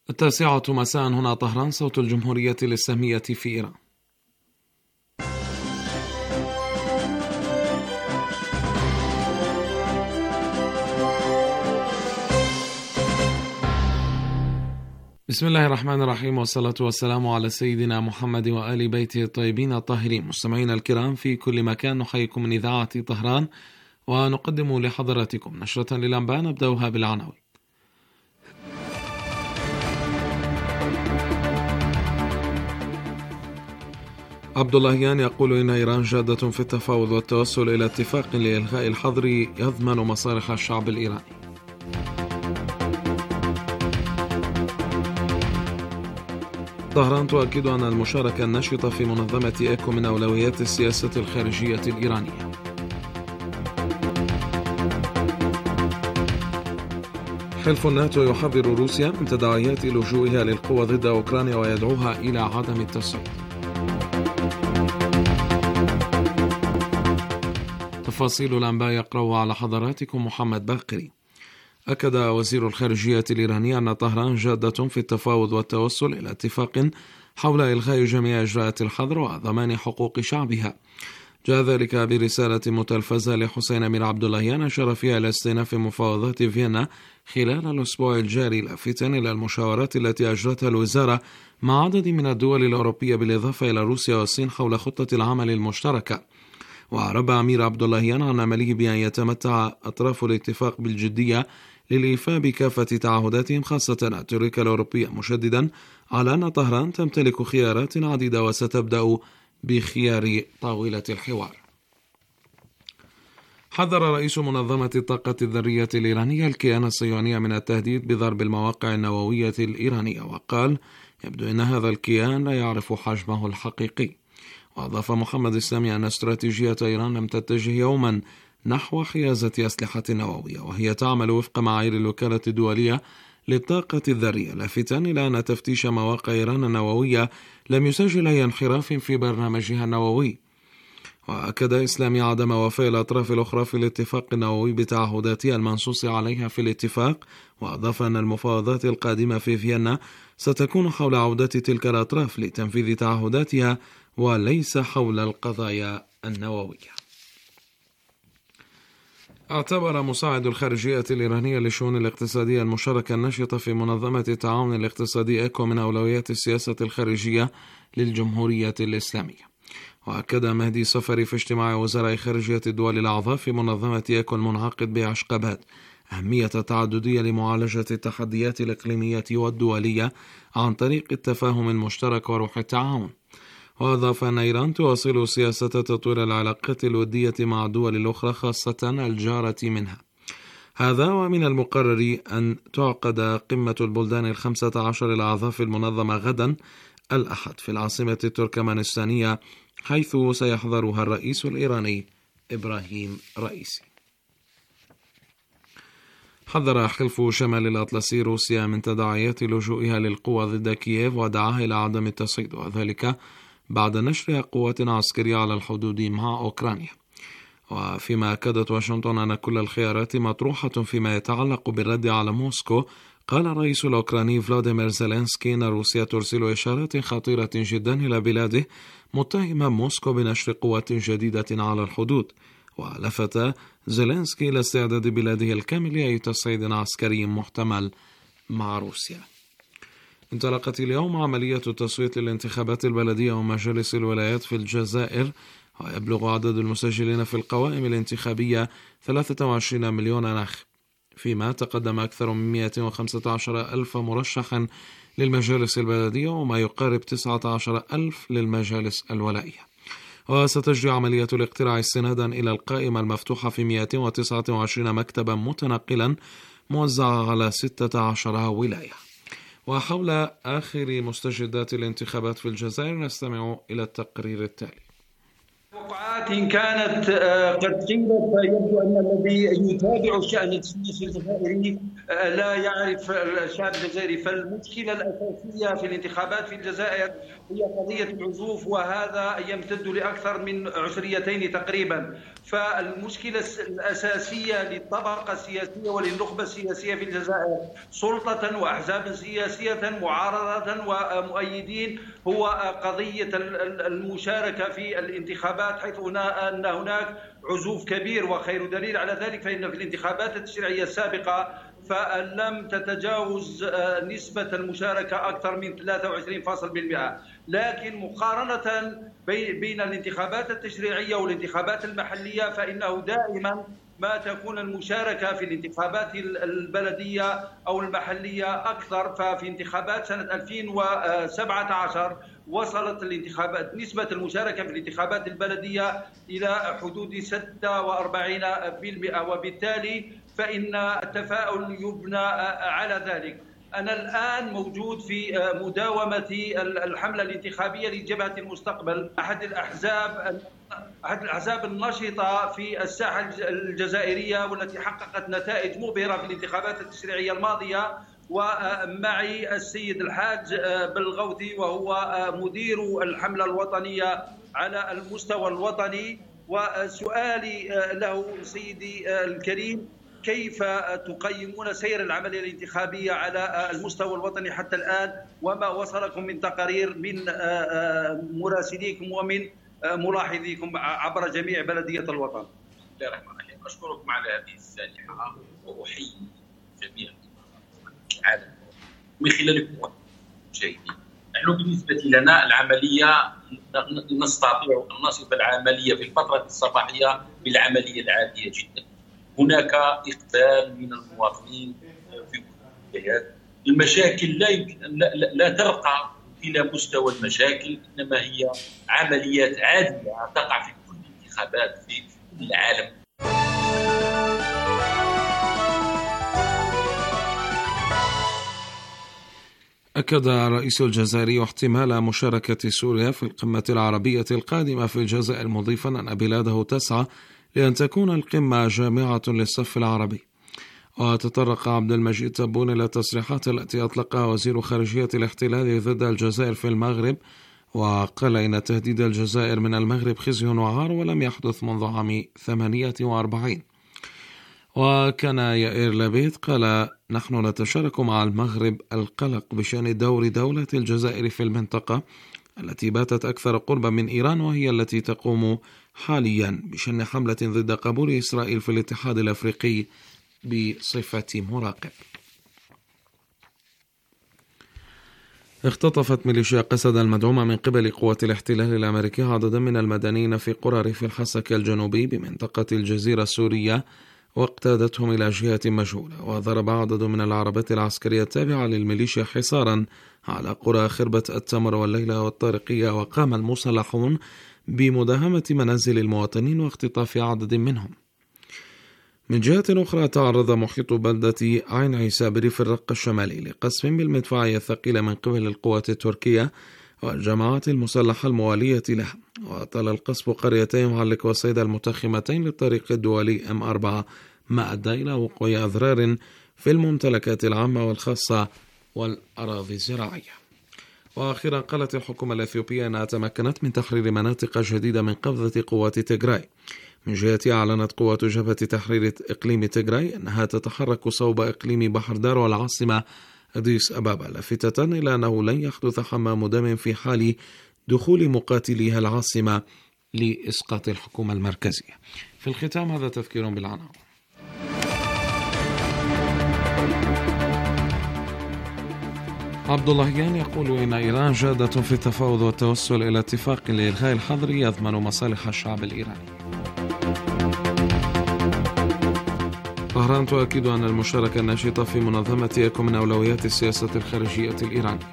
9:00 مساء هنا طهران، صوت الجمهورية الإسلامية في إيران. بسم الله الرحمن الرحيم، والصلاة والسلام على سيدنا محمد وآل بيته الطيبين الطاهرين. مستمعينا الكرام في كل مكان، نحييكم من إذاعة طهران ونقدم لحضراتكم نشرة للأنباء نبدأها بالعناوين. عبد اللهيان يقول إن إيران جادة في التفاوض والتوصل إلى اتفاق لإلغاء الحظر يضمن مصالح الشعب الإيراني. طهران تؤكد أن المشاركة النشطة في منظمة إيكو من أولويات السياسة الخارجية الإيرانية. حلف الناتو يحذر روسيا من تداعيات لجوئها للقوى ضد أوكرانيا ويدعوها إلى عدم التصعيد. تفاصيل الأنباء يقرأ على حضراتكم محمد باقري. أكد وزير الخارجية الإيراني أن طهران جادة في التفاوض والتوصل إلى اتفاق حول إلغاء جميع إجراءات الحظر وضمان حقوق شعبها. جاء ذلك برسالة متلفزة لحسين أمير عبد اللهيان أشار فيها إلى استئناف مفاوضات فيينا خلال الأسبوع الجاري، لافتا إلى المشاورات التي أجرتها الوزارة مع عدد من الدول الأوروبية بالإضافة إلى روسيا والصين حول خطة العمل المشتركة. وأعرب أمير عبد اللهيان عن أمله بأن يتمتع أطراف الاتفاق بالجدية للإيفاء بكافة تعهداتهم، خاصة التركيا الأوروبية، مشددا على أن طهران تمتلك خيارات عديدة وستبدأ بخيار طاولة الحوار. حذر رئيس منظمة الطاقة الذرية الإيرانية الكيان الصهيوني من التهديد بضرب المواقع النووية الإيرانية، وقال: يبدو أن هذا الكيان لا يعرف حجمه الحقيقي. وأضاف محمد السامي أن استراتيجية إيران لم تتجه يوما نحو حيازة أسلحة نووية، وهي تعمل وفق معايير الوكالة الدولية للطاقة الذرية، لافتا إلى أن تفتيش مواقع إيران النووية لم يسجل أي انحراف في برنامجها النووي. وأكد إسلامي عدم وفاء الأطراف الأخرى في الاتفاق النووي بتعهداتها المنصوص عليها في الاتفاق، وأضاف أن المفاوضات القادمة في فيينا ستكون حول عودة تلك الأطراف لتنفيذ تعهداتها وليس حول القضايا النووية. اعتبر مساعد الخارجية الإيرانية للشؤون الاقتصادية المشاركة النشطة في منظمة التعاون الاقتصادي إيكو من أولويات السياسة الخارجية للجمهورية الإسلامية. وأكد مهدي صفري في اجتماع وزراء خارجية الدول الأعضاء في منظمة إيكو المنعقد بأشقباد أهمية التعددية لمعالجة التحديات الإقليمية والدولية عن طريق التفاهم المشترك وروح التعاون. وأضاف أن إيران تواصل سياسة تطوير العلاقات الودية مع الدول الأخرى، خاصة الجارة منها. هذا ومن المقرر أن تعقد قمة البلدان 15 الأعضاء في المنظمة غدا الأحد في العاصمة التركمانستانية، حيث سيحضرها الرئيس الإيراني إبراهيم رئيسي. حذر حلف شمال الأطلسي روسيا من تداعيات لجوئها للقوى ضد كييف ودعاها إلى عدم التصعيد، وذلك بعد نشر قوات عسكرية على الحدود مع أوكرانيا. وفيما أكدت واشنطن أن كل الخيارات مطروحة فيما يتعلق بالرد على موسكو، قال الرئيس الأوكراني فلاديمير زيلينسكي أن روسيا ترسل إشارات خطيرة جدا إلى بلاده، متهما موسكو بنشر قوات جديدة على الحدود. ولفت زيلينسكي إلى استعداد بلاده الكامل لأي تصعيد عسكري محتمل مع روسيا. انطلقت اليوم عملية التصويت للانتخابات البلدية ومجالس الولايات في الجزائر، ويبلغ عدد المسجلين في القوائم الانتخابية 23 مليون ناخب، فيما تقدم أكثر من 115 ألف مرشح للمجالس البلدية وما يقارب 19 ألف للمجالس الولائية. وستجري عملية الاقتراع استنادا إلى القائمة المفتوحة في 129 مكتبا متنقلا موزعة على 16 ولاية. وحول آخر مستجدات الانتخابات في الجزائر نستمع إلى التقرير التالي. توقعات إن كانت قد قيلت، فيبدو أن الذي يتابع الشأن السياسي الجزائري لا يعرف الشعب الجزائري. فالمشكلة الأساسية في الانتخابات في الجزائر هي قضية العزوف، وهذا يمتد لأكثر من عشريتين تقريبا. فالمشكلة الأساسية للطبقة السياسية وللنخبة السياسية في الجزائر، سلطة وأحزاب سياسية معارضة ومؤيدين، هو قضية المشاركة في الانتخابات، حيث أن هناك عزوف كبير. وخير دليل على ذلك فإن في الانتخابات التشريعية السابقة فلم تتجاوز نسبة المشاركة أكثر من 23%. لكن مقارنة بين الانتخابات التشريعية والانتخابات المحلية، فإنه دائما ما تكون المشاركة في الانتخابات البلدية أو المحلية أكثر. ففي انتخابات سنة 2017 وصلت نسبة المشاركة في الانتخابات البلدية إلى حدود 46%، وبالتالي فإن التفاؤل يبنى على ذلك. أنا الآن موجود في مداومة الحملة الانتخابية لجبهة المستقبل، أحد الأحزاب النشطة في الساحة الجزائرية، والتي حققت نتائج مبهرة في الانتخابات التشريعية الماضية. ومعي السيد الحاج بالغوثي، وهو مدير الحملة الوطنية على المستوى الوطني. وسؤالي له سيدي الكريم، كيف تقيمون سير العملية الانتخابية على المستوى الوطني حتى الآن، وما وصلكم من تقارير من مراسليكم ومن ملاحظيكم عبر جميع بلدية الوطن؟ بسم الله الرحمن الرحيم. أشكركم على هذه السانحة، وأحيي جميع العالم من خلالكم المشاهدين. نحن بالنسبة لنا العملية نستطيع أن نصف العملية في الفترة الصباحية بالعملية العادية جدا. هناك إقبال من المواطنين في كل الجهات. المشاكل لا يمكن لا ترقى إلى مستوى المشاكل، إنما هي عمليات عادية تقع في كل الانتخابات في كل العالم. أكد الرئيس الجزائري احتمال مشاركة سوريا في القمة العربية القادمة في الجزائر، مضيفا أن بلاده تسعى لأن تكون القمة جامعة للصف العربي. وتطرق عبد المجيد تبون إلى التصريحات التي أطلقها وزير خارجية الاحتلال ضد الجزائر في المغرب، وقال إن تهديد الجزائر من المغرب خزي وعار ولم يحدث منذ عام 48. وكان يائير لبيد قال: نحن نتشارك مع المغرب القلق بشأن دور دولة الجزائر في المنطقة التي باتت أكثر قربا من إيران، وهي التي تقوم حاليا بشن حملة ضد قبول إسرائيل في الاتحاد الأفريقي بصفة مراقب. اختطفت ميليشيا قسد المدعومة من قبل قوات الاحتلال الأمريكي عددا من المدنيين في قرى ريف الحسكة الجنوبي بمنطقة الجزيرة السورية، واقتادتهم إلى جهة مجهولة. وضرب عدد من العربات العسكرية التابعة للميليشيا حصارا على قرى خربة التمر والليلة والطارقية، وقام المسلحون بمداهمة منازل المواطنين واختطاف عدد منهم. من جهة أخرى، تعرض محيط بلدة عين عيسى بريف الرقة الشمالي لقصف بالمدفعية الثقيلة من قبل القوات التركية والجماعات المسلحة الموالية لها. وطال القصف قريتين معلق وصيدا المتخمتين للطريق الدولي M4، ما أدى إلى وقوع أضرار في الممتلكات العامة والخاصة والأراضي الزراعية. وأخيرا، قالت الحكومة الإثيوبية أنها تمكنت من تحرير مناطق جديدة من قبضة قوات تيغراي. من جهتها، أعلنت قوات جبهة تحرير إقليم تيغراي أنها تتحرك صوب إقليم بحر دار والعاصمة أديس أبابا، لافتة إلى أنه لن يحدث حمام دم في حال دخول مقاتليها العاصمة لإسقاط الحكومة المركزية. في الختام، هذا تذكير بالعناوين. عبد اللهيان يقول إن إيران جادة في التفاوض والتوصل إلى اتفاق لإلغاء الحظر يضمن مصالح الشعب الإيراني. طهران تؤكد أن المشاركة الناشطة في منظمة إيكو من أولويات السياسة الخارجية الإيرانية.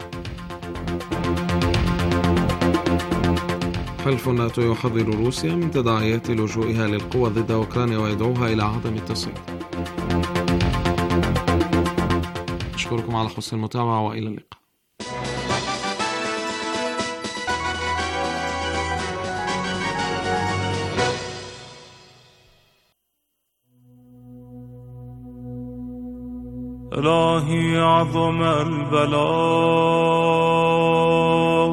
حلف الناتو يحذر روسيا من تداعيات لجوئها للقوى ضد أوكرانيا ويدعوها إلى عدم التصعيد. أشكركم على حسن المتابعة وإلى اللقاء. إلهي عظم البلاء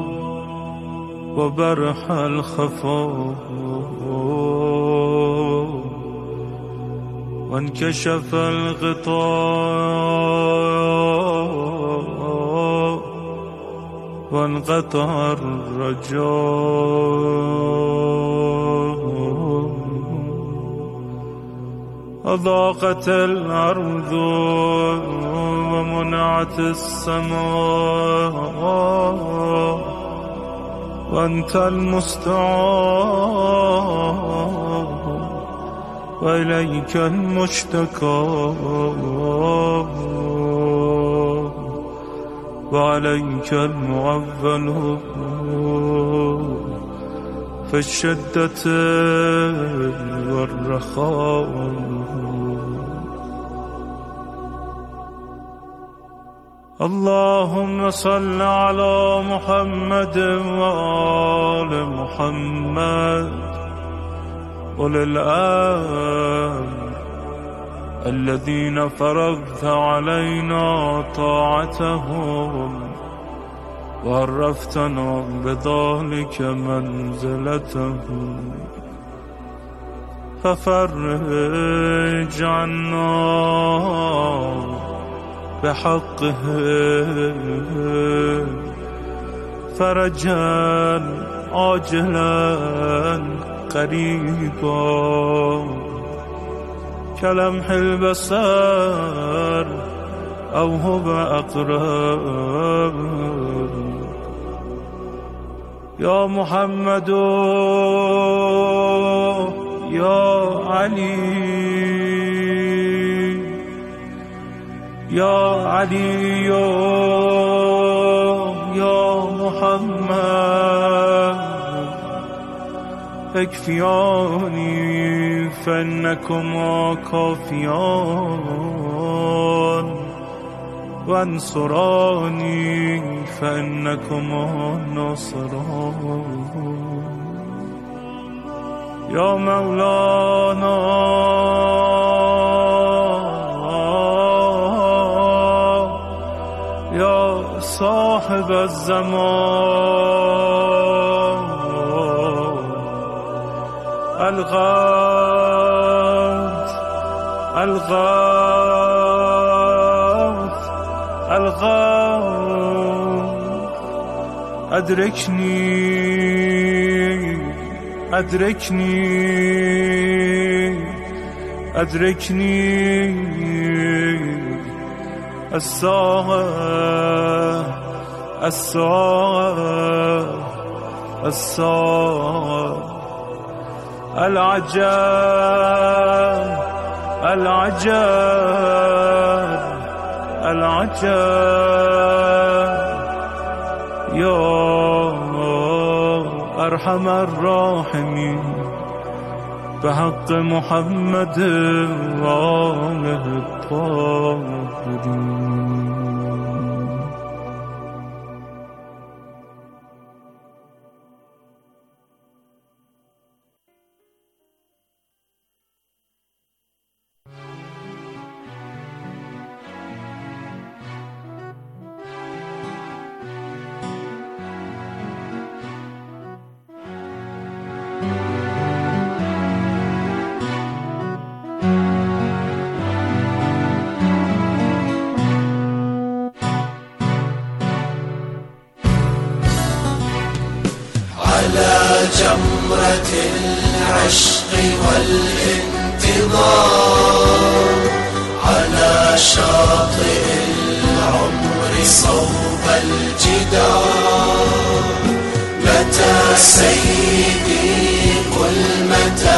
وبرح الخفاء وانكشف الغطاء وانقطع الرجاء أضاقت الأرض ومنعت السماء وأنت المستعان وإليك المشتكى وعليك المعول في الشدة والرخاء. اللهم صل على محمد وآل محمد أولي الأمر الذين فرضت علينا طاعتهم وعرفتنا بذلك منزلتهم ففرج عنا بحقه فرجا عاجلا قريبا كلمح البصر أو هو أقرب. يا محمد يا علي يا علي يا محمد اكفياني فإنكما كافيان وانصراني فإنكما ناصران. يا مولانا يا صاحب الزمان الغوث الغوث الغوث أدركني أدركني أدركني الساعة الساعة الساعة العجاب العجاب العجاب. يا أرحم الراحمين بحق محمد وآله الطاهرين. جمرة العشق والانتظار على شاطئ العمر صوب الجدار. متى سيدي قل متى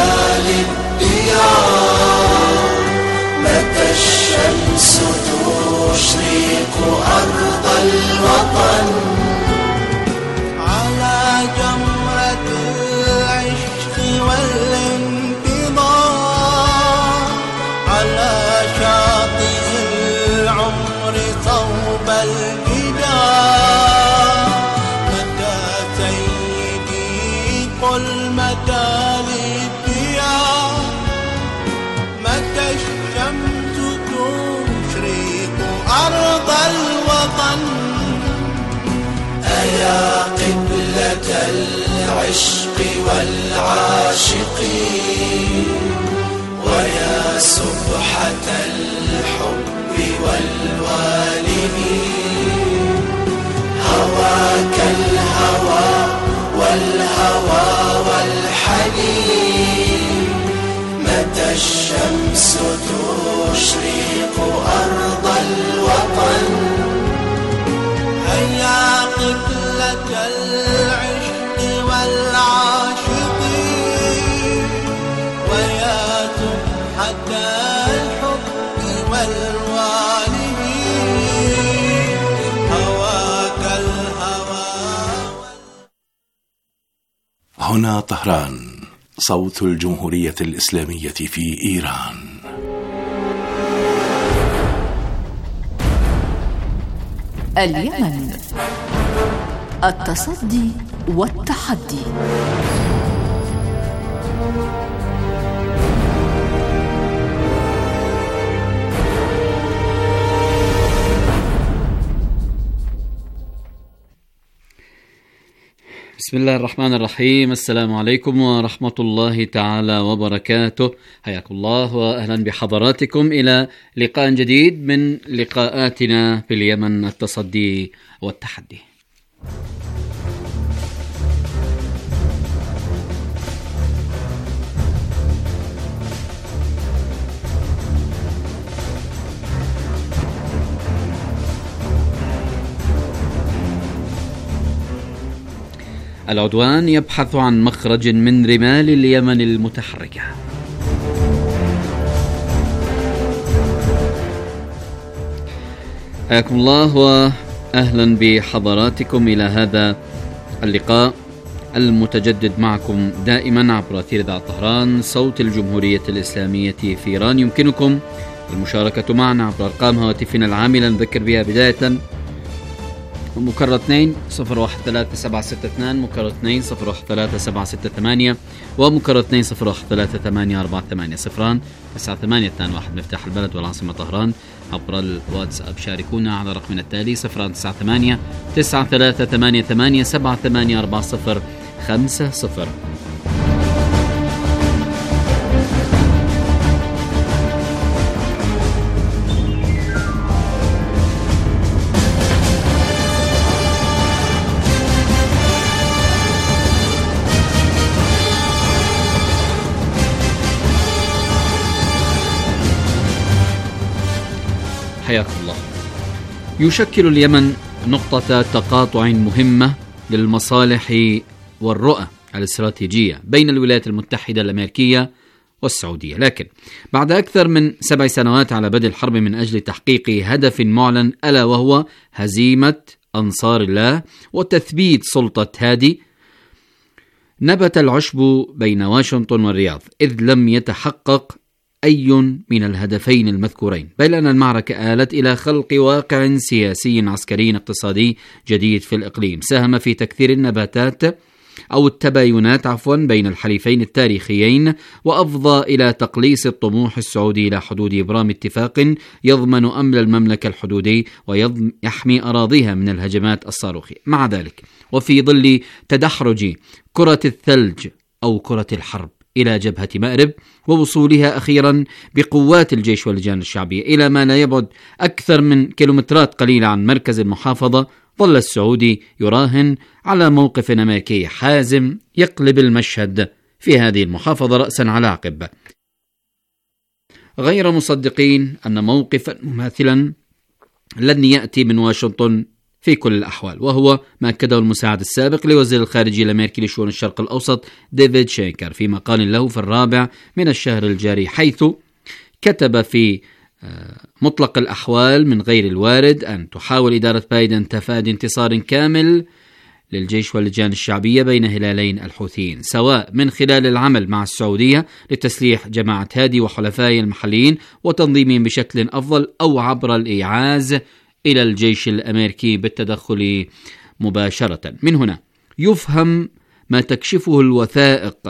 للديار، متى الشمس تشرق أرض الوطن. على جمرة العشق والانتظار على شاطئ العمر صوب الجدار. متى سيدي قل متى للديار، متى الشمس تشرق أرض الوطن. أيا قبلة العشق والعاشقين، ويا سبحة الحب والوالدين، هواك الهوى والهوى والحنين، متى الشمس تشرق أرض الوطن. هيا قبلة العشق والعاشقين، ويا سبحة الحب والوالدين، هواك الهوى. هنا طهران، صوت الجمهورية الإسلامية في إيران. اليمن، التصدي والتحدي. بسم الله الرحمن الرحيم. السلام عليكم ورحمة الله تعالى وبركاته. حياكم الله وأهلا بحضراتكم إلى لقاء جديد من لقاءاتنا في اليمن، التصدي والتحدي. العدوان يبحث عن مخرج من رمال اليمن المتحركة. حياكم الله وأهلا بحضراتكم إلى هذا اللقاء المتجدد معكم دائما عبر أثير إذاعة طهران، صوت الجمهورية الإسلامية في إيران. يمكنكم المشاركة معنا عبر أرقام هواتفنا العاملة، نذكر بها بداية: مكرر 2 013762 مكرر 2 013768 ومكرر 2 013848 0 9821 مفتاح البلد والعاصمة طهران. عبر الواتساب شاركونا على رقمنا التالي 098 9388 784050. حياكم الله. يشكل اليمن نقطة تقاطع مهمة للمصالح والرؤى الاستراتيجية بين الولايات المتحدة الأمريكية والسعودية، لكن بعد أكثر من 7 سنوات على بدء الحرب من أجل تحقيق هدف معلن، ألا وهو هزيمة أنصار الله وتثبيت سلطة هادي، نبت العشب بين واشنطن والرياض، إذ لم يتحقق أي من الهدفين المذكورين، بل أن المعركة آلت إلى خلق واقع سياسي عسكري اقتصادي جديد في الإقليم، ساهم في تكثير النباتات أو التباينات بين الحليفين التاريخيين، وأفضى إلى تقليص الطموح السعودي إلى حدود إبرام اتفاق يضمن أمن المملكة الحدودي ويحمي أراضيها من الهجمات الصاروخية. مع ذلك، وفي ظل تدحرج كرة الثلج أو كرة الحرب إلى جبهة مأرب، ووصولها أخيرا بقوات الجيش واللجان الشعبية إلى ما لا يبعد أكثر من كيلومترات قليلة عن مركز المحافظة، ظل السعودي يراهن على موقف أمريكي حازم يقلب المشهد في هذه المحافظة رأسا على عقب، غير مصدقين أن موقفا مماثلا لن يأتي من واشنطن في كل الأحوال، وهو ما أكده المساعد السابق لوزير الخارجية الأمريكي لشؤون الشرق الأوسط ديفيد شينكر في مقال له في 4 من الشهر الجاري، حيث كتب في مطلق الأحوال من غير الوارد أن تحاول إدارة بايدن تفادي انتصار كامل للجيش واللجان الشعبية بين هلالين الحوثيين، سواء من خلال العمل مع السعودية لتسليح جماعة هادي وحلفائه المحليين وتنظيمهم بشكل أفضل، أو عبر الإيعاز إلى الجيش الأمريكي بالتدخل مباشرة. من هنا يفهم ما تكشفه الوثائق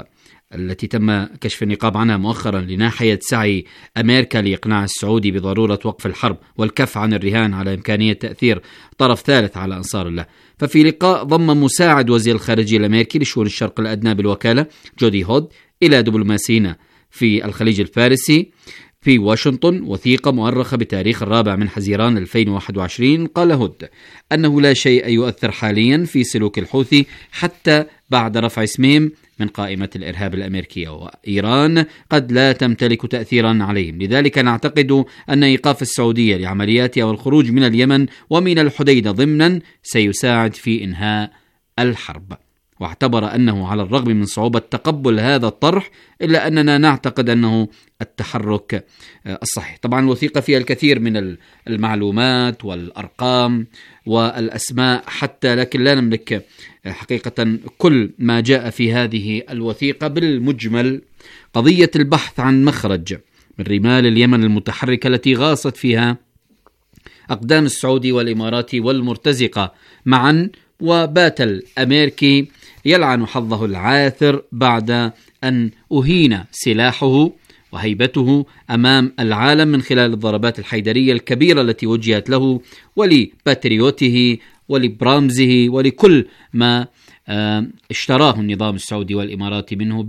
التي تم كشف النقاب عنها مؤخرا لناحية سعي أمريكا لإقناع السعودي بضرورة وقف الحرب والكف عن الرهان على إمكانية تأثير طرف ثالث على أنصار الله. ففي لقاء ضم مساعد وزير الخارجية الأمريكي لشؤون الشرق الأدنى بالوكالة جودي هود إلى دبلوماسيين في الخليج الفارسي في واشنطن وثيقة مؤرخة بتاريخ 4 حزيران 2021، قال هود أنه لا شيء يؤثر حاليا في سلوك الحوثي حتى بعد رفع اسمهم من قائمة الإرهاب الأمريكية، وإيران قد لا تمتلك تأثيرا عليهم، لذلك نعتقد أن إيقاف السعودية لعملياتها والخروج من اليمن ومن الحديدة ضمنا سيساعد في إنهاء الحرب. واعتبر أنه على الرغم من صعوبة تقبل هذا الطرح إلا أننا نعتقد أنه التحرك الصحيح. طبعا الوثيقة فيها الكثير من المعلومات والأرقام والأسماء حتى، لكن لا نملك حقيقة كل ما جاء في هذه الوثيقة. بالمجمل قضية البحث عن مخرج من رمال اليمن المتحركة التي غاصت فيها أقدام السعودي والإماراتي والمرتزقة معا، وبات الأمريكي يلعن حظه العاثر بعد أن أهين سلاحه وهيبته أمام العالم من خلال الضربات الحيدرية الكبيرة التي وجهت له ولباتريوته ولبرامزه ولكل ما اشتراه النظام السعودي والإماراتي منه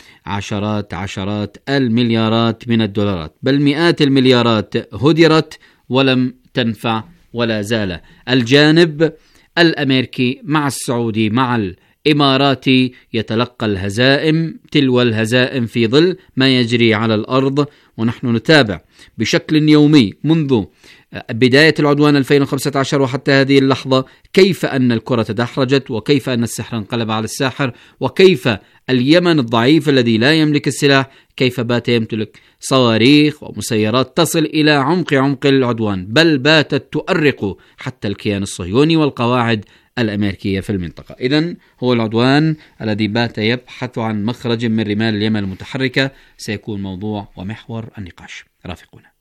بعشرات المليارات من الدولارات، بل مئات المليارات هدرت ولم تنفع، ولا زال الجانب الأمريكي مع السعودي مع الإماراتي يتلقى الهزائم تلو الهزائم في ظل ما يجري على الأرض. ونحن نتابع بشكل يومي منذ بداية العدوان 2015 وحتى هذه اللحظة كيف أن الكرة تدحرجت، وكيف أن السحر انقلب على الساحر، وكيف اليمن الضعيف الذي لا يملك السلاح كيف بات يمتلك صواريخ ومسيرات تصل إلى عمق العدوان، بل باتت تؤرق حتى الكيان الصهيوني والقواعد الأمريكية في المنطقة. إذن هو العدوان الذي بات يبحث عن مخرج من رمال اليمن المتحركة سيكون موضوع ومحور النقاش. رافقونا.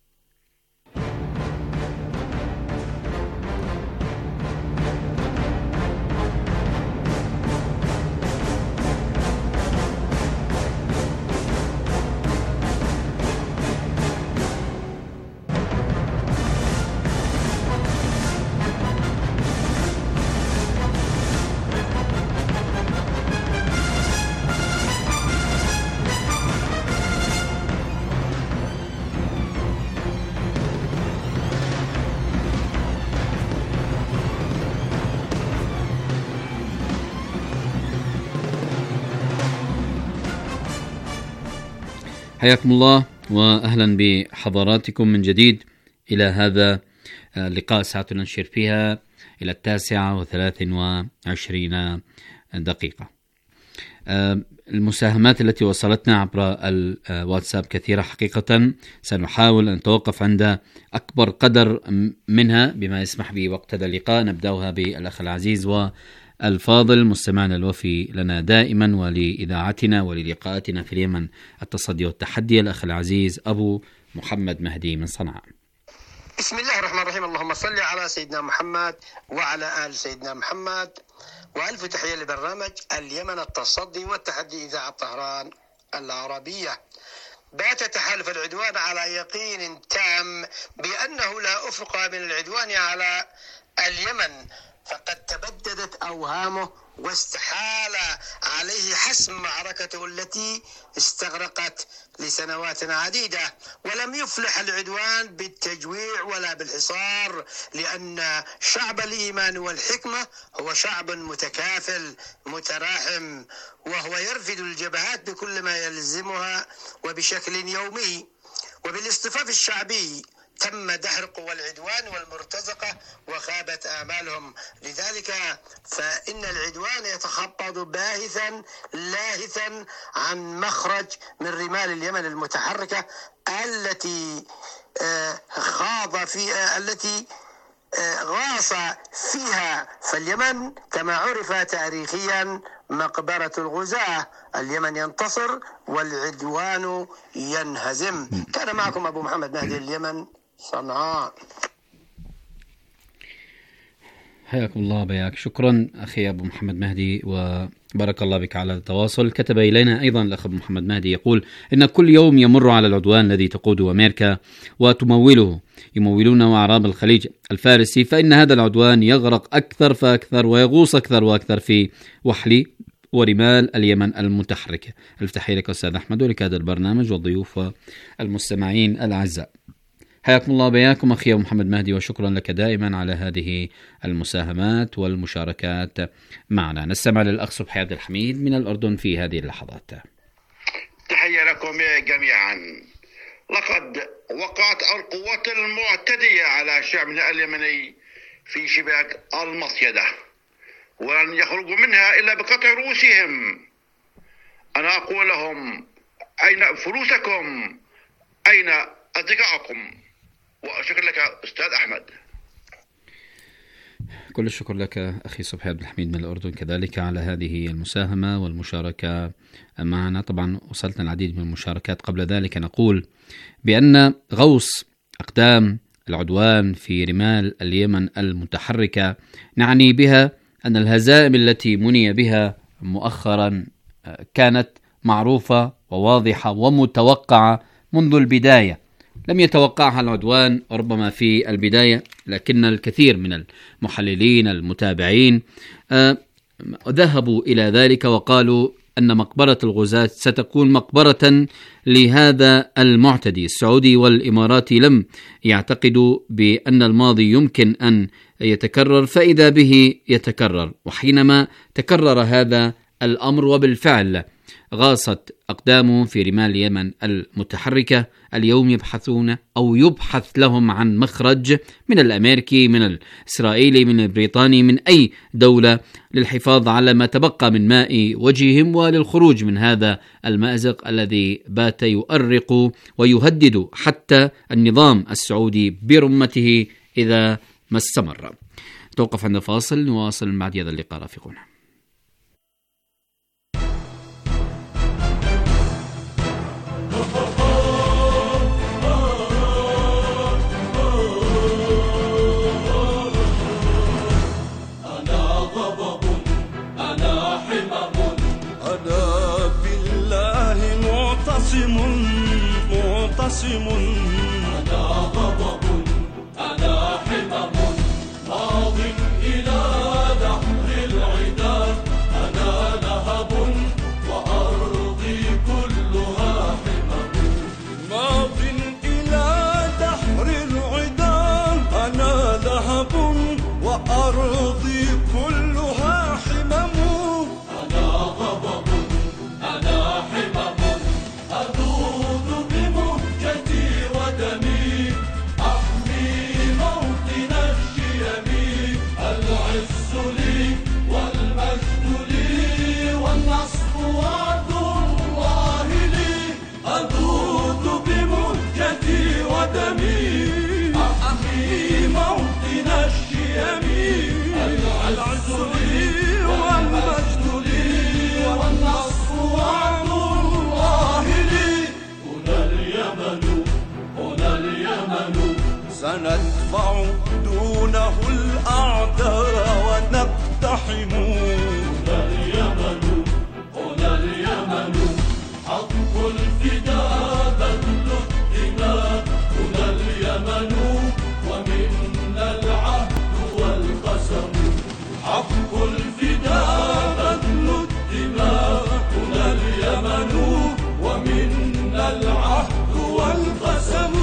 حياكم الله وأهلا بحضراتكم من جديد إلى هذا اللقاء ساعتنا نشير فيها إلى 9:23 دقيقة. المساهمات التي وصلتنا عبر الواتساب كثيرة حقيقة، سنحاول أن نتوقف عند أكبر قدر منها بما يسمح به وقت هذا اللقاء. نبدأها بالأخ العزيز والفاضل مستمعنا الوفي لنا دائما ولإذاعتنا وللقاءاتنا في اليمن التصدي والتحدي، الأخ العزيز أبو محمد مهدي من صنعاء. بسم الله الرحمن الرحيم. اللهم صل على سيدنا محمد وعلى آل سيدنا محمد، وألف تحية لبرنامج اليمن التصدي والتحدي إذاعة طهران العربية. بات تحالف العدوان على يقين تام بأنه لا أفق من العدوان على اليمن، فقد تبددت أوهامه واستحال عليه حسم معركته التي استغرقت لسنوات عديدة، ولم يفلح العدوان بالتجويع ولا بالحصار، لأن شعب الإيمان والحكمة هو شعب متكافل متراحم، وهو يرفد الجبهات بكل ما يلزمها وبشكل يومي. وبالاصطفاف الشعبي تم دحر قوى العدوان والمرتزقة وخابت آمالهم، لذلك فإن العدوان يتخطط باهثا لاهثا عن مخرج من رمال اليمن المتحركة التي غاص فيها. فاليمن كما عرف تاريخيا مقبرة الغزاة، اليمن ينتصر والعدوان ينهزم. كان معكم أبو محمد مهدي، اليمن صنعاء. حياكم الله بياك. شكرا أخي أبو محمد مهدي بارك الله بك على التواصل. كتب إلينا أيضا الأخ محمد مهدي يقول إن كل يوم يمر على العدوان الذي تقوده أمريكا وتموله يمولون أعراب الخليج الفارسي، فإن هذا العدوان يغرق أكثر فأكثر ويغوص أكثر وأكثر في وحل ورمال اليمن المتحركة. التحية لك أستاذ أحمد ولك هذا البرنامج والضيوف والمستمعين الأعزاء. حياكم الله بياكم أخي محمد مهدي، وشكرا لك دائما على هذه المساهمات والمشاركات معنا. نستمع للأخ صبحي عبد الحميد من الأردن في هذه اللحظات. تحية لكم جميعا. لقد وقعت القوات المعتدية على شعبنا اليمني في شباك المصيدة، ولن يخرجوا منها إلا بقطع رؤوسهم. أنا أقول لهم: أين فلوسكم؟ أين أصدقائكم؟ وأشكر لك أستاذ أحمد. كل الشكر لك أخي صبحي عبد الحميد من الأردن كذلك على هذه المساهمة والمشاركة معنا. طبعا وصلتنا العديد من المشاركات. قبل ذلك نقول بأن غوص أقدام العدوان في رمال اليمن المتحركة نعني بها أن الهزائم التي مني بها مؤخرا كانت معروفة وواضحة ومتوقعة منذ البداية. لم يتوقعها العدوان ربما في البداية، لكن الكثير من المحللين المتابعين ذهبوا إلى ذلك وقالوا أن مقبرة الغزاة ستكون مقبرة لهذا المعتدي. السعودي والإماراتي لم يعتقدوا بأن الماضي يمكن أن يتكرر، فإذا به يتكرر. وحينما تكرر هذا الأمر وبالفعل غاصت أقدامه في رمال اليمن المتحركة، اليوم يبحثون أو يبحث لهم عن مخرج من الأمريكي، من الإسرائيلي، من البريطاني، من أي دولة للحفاظ على ما تبقى من ماء وجههم وللخروج من هذا المأزق الذي بات يؤرق ويهدد حتى النظام السعودي برمته إذا ما استمر. توقف عند فاصل، نواصل بعد هذا اللقاء رافقونا. معتصم أنا غضب أنا حمم ماض إلى دحر العدا، أنا لهب وأرضي كلها حمم. ماض إلى دحر العدا، أنا لهب وأرضي كلها حمم. أنا غضب أنا حمم أذوذ بمهجتي ودمي، أحمي موطن الشيم. العز لي والمجد لي والنصر وعد الله لي. أذوذ بمهجتي ودمي، أحمي موطن الشيم. العز لي والمجد لي والنصر وعد الله لي. هنا اليمن هنا اليمن، سندفع دونه الأعداء ونقتحم. هنا اليمن هنا اليمن، حق الفداء بذل الدماء. هنا اليمن ومنا العهد والقسم، حق الفداء بذل الدماء. هنا اليمن ومنا العهد والقسم.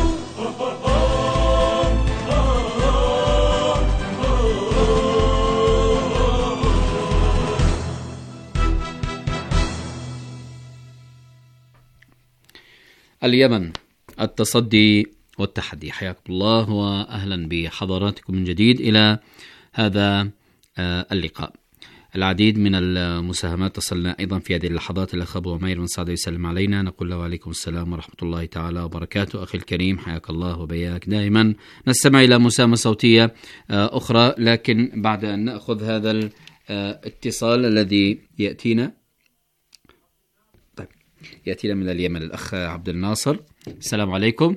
اليمن، التصدي والتحدي. حياكم الله وأهلا بحضراتكم من جديد إلى هذا اللقاء. العديد من المساهمات تصلنا أيضا في هذه اللحظات. الأخ أبو عمير من سعد يسلم علينا، نقول له وعليكم السلام ورحمة الله تعالى وبركاته. أخي الكريم حياك الله وبياك دائما. نستمع إلى مساهمة صوتية أخرى، لكن بعد أن نأخذ هذا الاتصال الذي يأتينا من اليمن. الأخ عبد الناصر، السلام عليكم.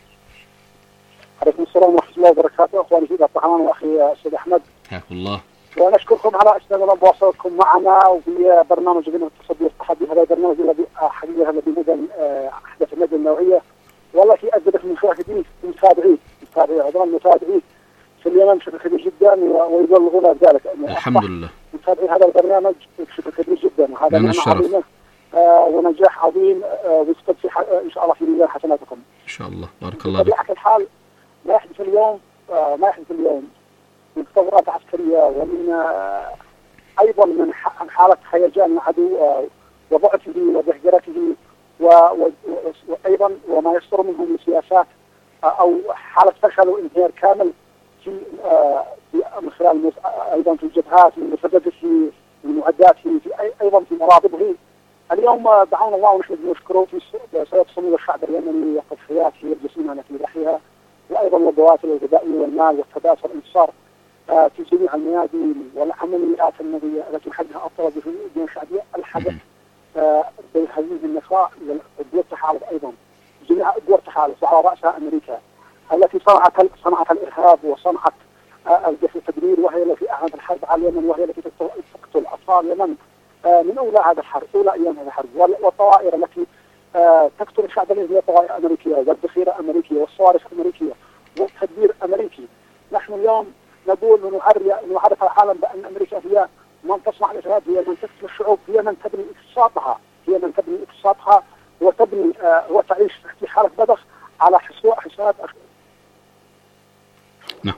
عليكم السلام ورحمة الله وبركاته. أخواني في الطحران وأخي السيد أحمد، حياك الله. ونشكركم على استمرار مواصلتكم معنا وفي برنامج اليمن التصدي والتحدي. هذا البرنامج الذي حقيقة الذي مدن أحدث المادة النوعية، والله في أثبتت من خلال كثير متابعين المتابعين في اليمن بشكل كبير جدا ويبلغون ذلك. الحمد لله متابعين هذا البرنامج بشكل كبير جدا، وهذا من الشرف ونجاح عظيم ويستفتح إن شاء الله في ميزان حسناتكم إن شاء الله. بارك الله بك. بطبيعة الحال ما يحدث اليوم من تطورات عسكرية ومن أيضا من حالة هيجان العدو وضعفه وزهجرته وأيضا وما يصدر منه من سياسات أو حالة فشل وانهيار كامل في من خلال أيضا في الجبهات من مسدده في معداته أيضا في مرابطه. اليوم دعونا الله ونشكره في سيد صمود الشعب اليمني والتضحيات في الجسيمة التي يضحيها، وأيضا البواتر الغذائية والمال والتبادل والانتصار في جميع الميادين والعمليات التي حدها أبطال الجيوش الشعبية الحدث بهذه النخاء للدول التحالف، أيضا جميع دول التحالف وعلى رأسها أمريكا التي صنعت الإرهاب وصنعت التدمير، وهي التي أعلنت الحرب على اليمن، وهي التي تقتل أطفال اليمن من أولى هذا الحرب، أولى أيام هذا الحرب، والطوائر التي تقتل الشعب اليمني هي طوائر أمريكية والذخيرة أمريكية والصواريخ أمريكية والتدمير أمريكي. نحن اليوم نقول ونعرف العالم بأن أمريكا هي من تصنع الإرهاب، هي من تقتل الشعوب، هي من تبني اقتصادها وتبني وتعيش في حالة بدخ على حساب. نعم.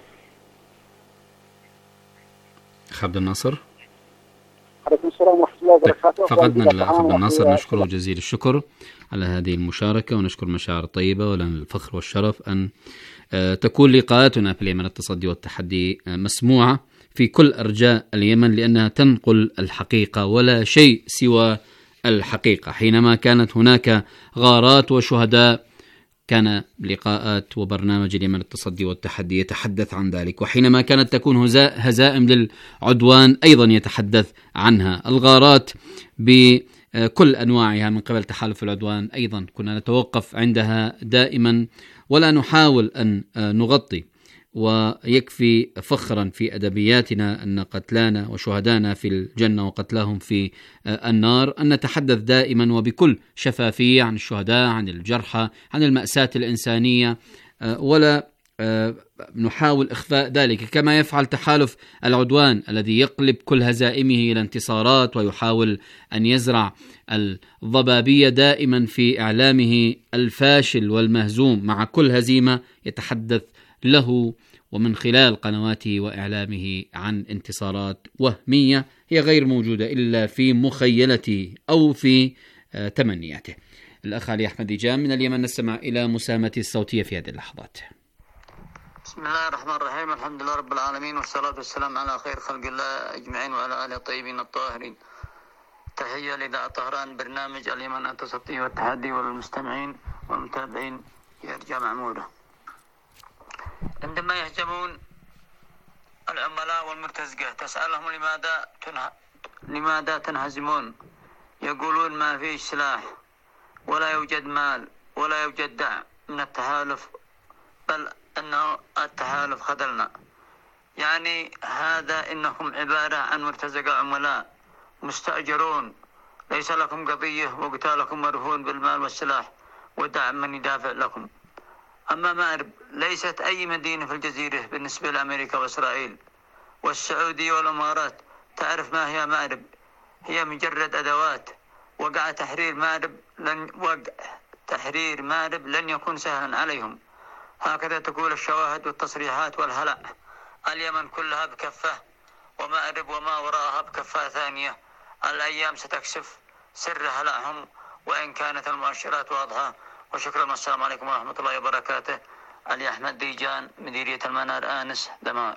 أخ عبد الناصر. عليكم السلام ورحمة الله وبركاته. فقدنا الأخ عبد الناصر، نشكره جزيل الشكر على هذه المشاركة، ونشكر مشاعر طيبة، ولنا الفخر والشرف أن تكون لقاءاتنا في اليمن التصدي والتحدي مسموعة في كل أرجاء اليمن، لأنها تنقل الحقيقة ولا شيء سوى الحقيقة. حينما كانت هناك غارات وشهداء كان لقاءات وبرنامج اليمن التصدي والتحدي يتحدث عن ذلك، وحينما كانت تكون هزائم للعدوان أيضا يتحدث عنها. الغارات بكل أنواعها من قبل تحالف العدوان أيضا كنا نتوقف عندها دائما ولا نحاول أن نغطي، ويكفي فخرا في أدبياتنا أن قتلانا وشهدانا في الجنة وقتلاهم في النار أن نتحدث دائما وبكل شفافية عن الشهداء، عن الجرحى، عن المأساة الإنسانية، ولا نحاول إخفاء ذلك كما يفعل تحالف العدوان الذي يقلب كل هزائمه إلى انتصارات ويحاول أن يزرع الضبابية دائما في إعلامه الفاشل والمهزوم. مع كل هزيمة يتحدث له ومن خلال قنواته وإعلامه عن انتصارات وهمية هي غير موجودة إلا في مخيلته أو في تمنياته. الأخ علي أحمد ديجان من اليمن، نستمع إلى مساهمته الصوتية في هذه اللحظات. بسم الله الرحمن الرحيم، الحمد لله رب العالمين، والصلاة والسلام على خير خلق الله أجمعين وعلى آله الطيبين الطاهرين. تحية لإذاعة طهران، برنامج اليمن التصدي والتحدي، والمستمعين والمتابعين يرجى معموله. عندما يهجمون العملاء والمرتزقة تسألهم لماذا تنهزمون؟ يقولون ما فيش سلاح ولا يوجد مال ولا يوجد دعم من التحالف، بل أنه التحالف خذلنا. يعني هذا إنهم عبارة عن مرتزقة عملاء مستأجرون، ليس لكم قضية وقتالكم مرهون بالمال والسلاح ودعم من يدافع لكم. أما مأرب ليست أي مدينة في الجزيرة بالنسبة لأمريكا وإسرائيل والسعودية والإمارات. تعرف ما هي مأرب؟ هي مجرد أدوات. وقع تحرير مأرب لن يكون سهلا عليهم. هكذا تقول الشواهد والتصريحات والهلع. اليمن كلها بكفة، ومأرب وما وراءها بكفة ثانية. الأيام ستكشف سر هلعهم وإن كانت المؤشرات واضحة. وشكرا والسلام عليكم ورحمة الله وبركاته. علي أحمد ديجان، مديرية المنار آنس، دمار.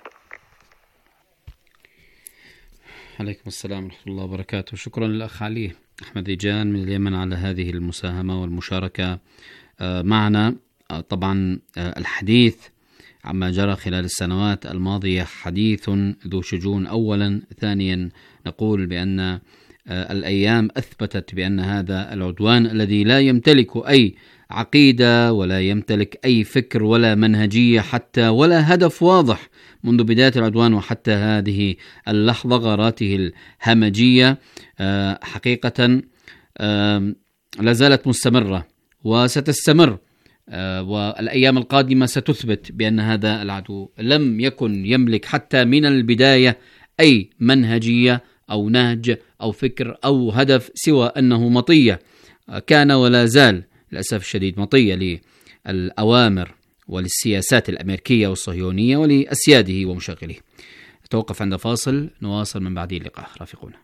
عليكم السلام ورحمة الله وبركاته. شكرا للأخ علي أحمد ديجان من اليمن على هذه المساهمة والمشاركة معنا. طبعا الحديث عما جرى خلال السنوات الماضية حديث ذو شجون أولا. ثانيا نقول بأن الأيام أثبتت بأن هذا العدوان الذي لا يمتلك أي عقيدة ولا يمتلك أي فكر ولا منهجية حتى ولا هدف واضح منذ بداية العدوان وحتى هذه اللحظة، غاراته الهمجية حقيقة لا زالت مستمرة وستستمر، والأيام القادمة ستثبت بأن هذا العدو لم يكن يملك حتى من البداية أي منهجية أو نهج أو فكر أو هدف سوى أنه مطية كان ولا زال للأسف الشديد، مطية للأوامر وللسياسات الأمريكية والصهيونية ولأسياده ومشغليه. نتوقف عند فاصل، نواصل من بعد اللقاء، رافقونا.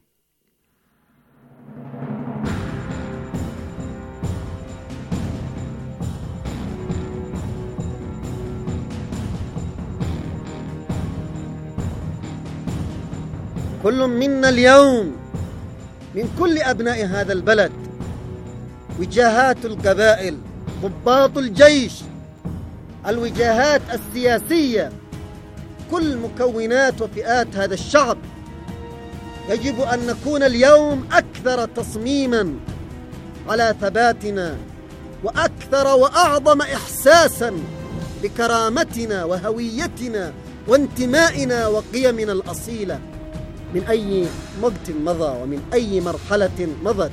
كل منا اليوم من كل أبناء هذا البلد، وجهات القبائل، ضباط الجيش، الوجهات السياسية، كل مكونات وفئات هذا الشعب، يجب أن نكون اليوم أكثر تصميما على ثباتنا، وأكثر وأعظم إحساسا بكرامتنا وهويتنا وانتمائنا وقيمنا الأصيلة من أي وقت مضى ومن أي مرحلة مضت.